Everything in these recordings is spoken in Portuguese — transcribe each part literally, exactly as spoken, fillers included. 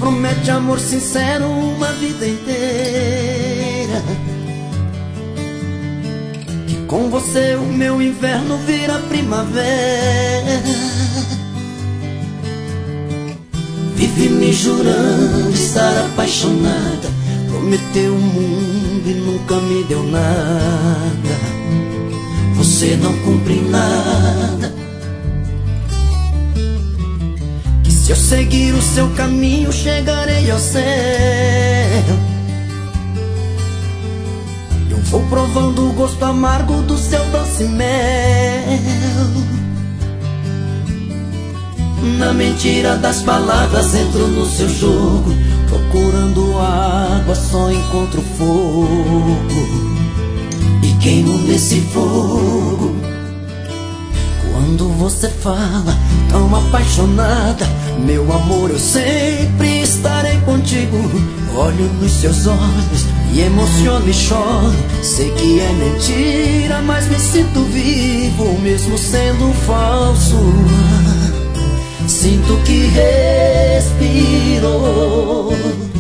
promete amor sincero uma vida inteira, que com você o meu inverno vira primavera. Vive me jurando estar apaixonada, prometeu o mundo e nunca me deu nada. Você não cumpre nada, que se eu seguir o seu caminho chegarei ao céu. Eu vou provando o gosto amargo do seu doce mel. Na mentira das palavras entro no seu jogo, procurando água só encontro fogo, e queimo nesse fogo. Quando você fala tão apaixonada, meu amor, eu sempre estarei contigo. Olho nos seus olhos e emociono e choro. Sei que é mentira, mas me sinto vivo, mesmo sendo falso. Sinto que respiro.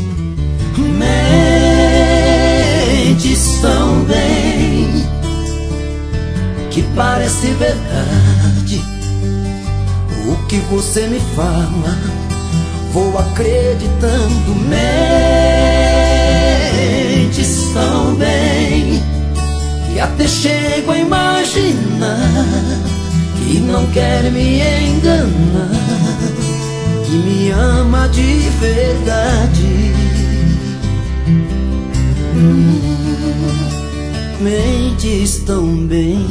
Mentes tão bem que parece verdade. O que você me fala, vou acreditando. Mentes tão bem que até chego a imaginar que não quer me enganar, que me ama de verdade. Hum, mentes tão bem.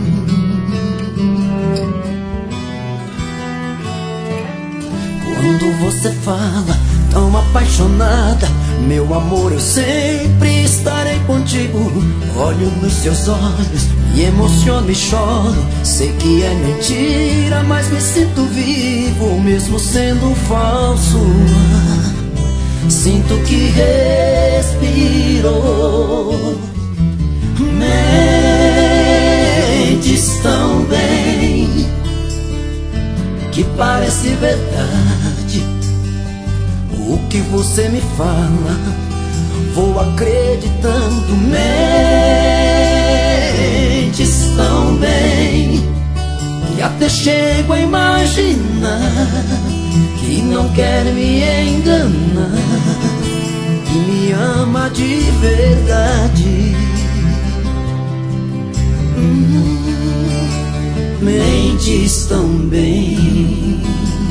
Quando você fala tão apaixonada, meu amor, eu sempre estarei contigo. Olho nos seus olhos e emociono e choro. Sei que é mentira, mas me sinto vivo, mesmo sendo falso. Sinto que respiro. Mentes tão bem que parece verdade. O que você me fala, vou acreditando. Mentes tão bem que até chego a imaginar que não quer me enganar, que me ama de verdade. Hum, mentes tão bem.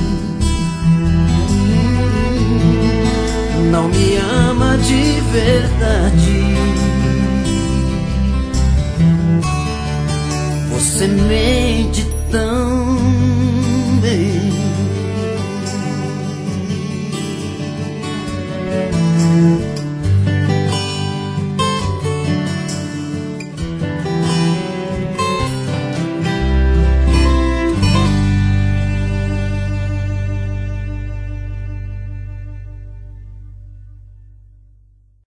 Não me ama de verdade. Você mente tão